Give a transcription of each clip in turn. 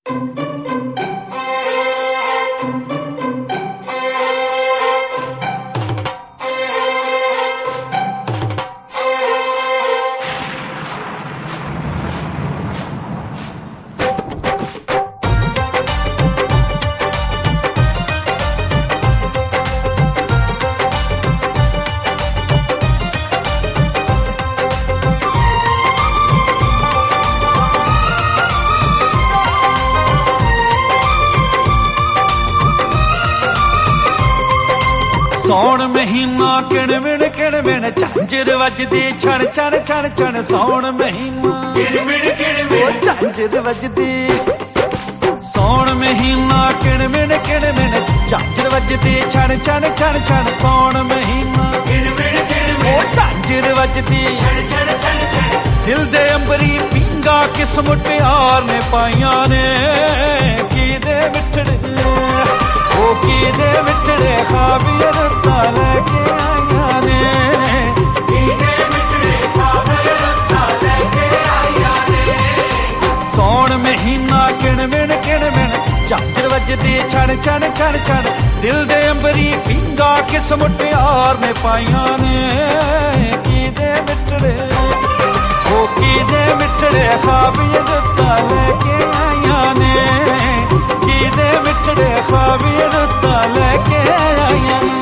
सौण महीना किणमिण किणमिण झांझर वजदी छण छण छण छण सौण महीना किणमिण किणमिण झांझर वजदी सौण महीना किणमिण किणमिण झांझर वजदी छण छण छण छण सौण महीना किणमिण किणमिण झांझर वजदी छण छण छण छण दिल दे अंबरी पींगा किस मुटियार ने पाइयां ने की दे मिठड़े ओ की दे मिठड़े खाबियर ताले के आया ने की दे मिठड़े खाबियर ताले के आया ने सौण महीना किणमिण किणमिण झांझर वजदी छण छण छण छण दिल दे अंबरी पींगा किस मुटियार ने पाइयां ने की दे मिठड़े ओ की दे मिठड़े खाबियर ताले के आया ने की दे मिठड़े खाबियर ताले के आया ने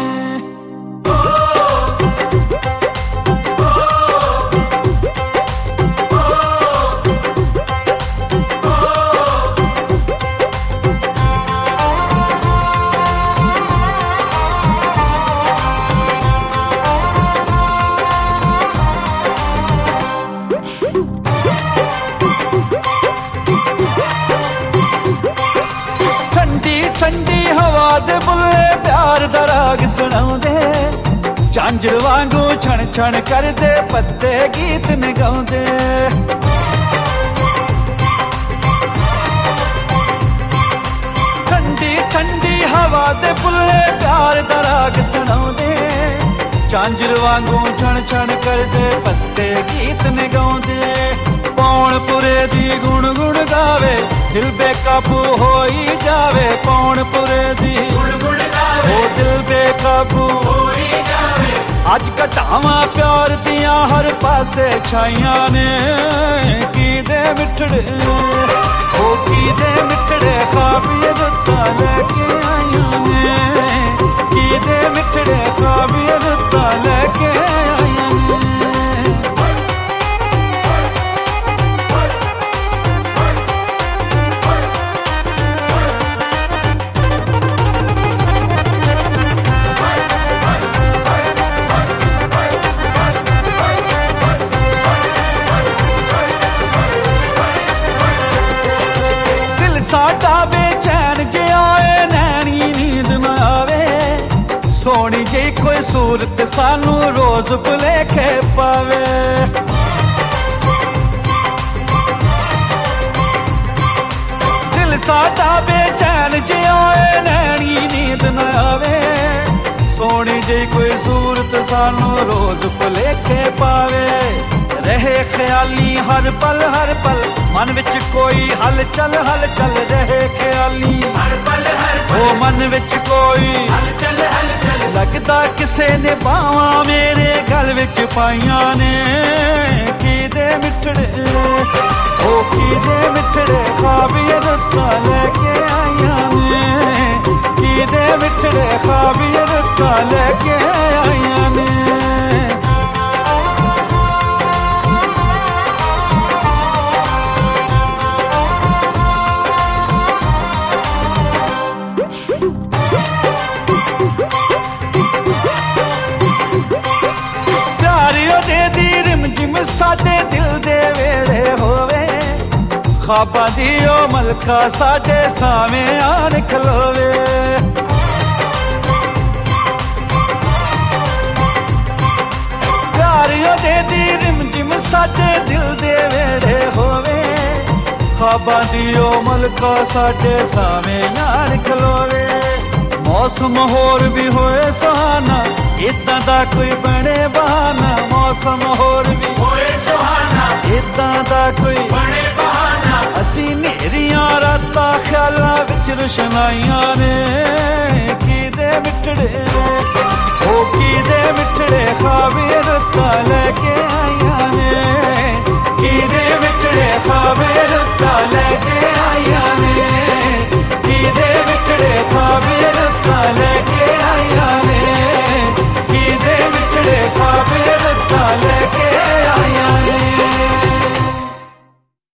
ठंडी हवा दे बुल्ले प्यार दा राग सुनाउंदे झांझर वांगू छण छण करदे पत्ते गीत ने गाउंदे ठंडी ठंडी हवा दे बुल्ले प्यार दा राग सुनाउंदे झांझर वांगू छण छण करदे पत्ते गीत ने गाउंदे पौणपुरे दी गुण गुण गावे दिल बेकाबू होई जावे पौणपुरे दी गुण गुण गावे ओ दिल बेकाबू होई जावे अज घटावां प्यार दियां हर पासे छाइयां ने की दे मिठड़े ओ की दे मिठड़े खाबियर ताले के आया ने की दे मिठड़े खाबियर ताले के आया ने साडा बेचैन जे आए नैनी नींद न आवे सोनी जी कोई सूरत सानू रोज भुलेखे पावे दिल साडा बेचैन जे आए नैनी नींद न आवे सोनी जी कोई सूरत सानू रोज भुलेखे पावे रहे ख्याली हर पल मन विच कोई हलचल रहे ख्याली हर पल ओ मन विच कोई हलचल लगदा किसे ने बावां मेरे गल विच पाइयां ने की दे मिठड़े ओ की दे मिठड़े खाबियर ताले के आया ने की दे मिठड़े खाबियर ताले के आया ने साडे दिल दे वेड़े होवे ख्वाबां दी ओ मलका साडे सावे आन खलोवे प्यारियों दे दी रिम जिम साडे दिल दे वेड़े होवे ख्वाबां दी ओ मलका साडे सावे आन खलोवे मौसम होर भी होए सुहाना इदां दा कोई बने बहाना मौसम होर भी होए सुहाना इदां दा कोई बने बहाना असी नेरियां रातां रोशनाइयां ने की दे मिठड़े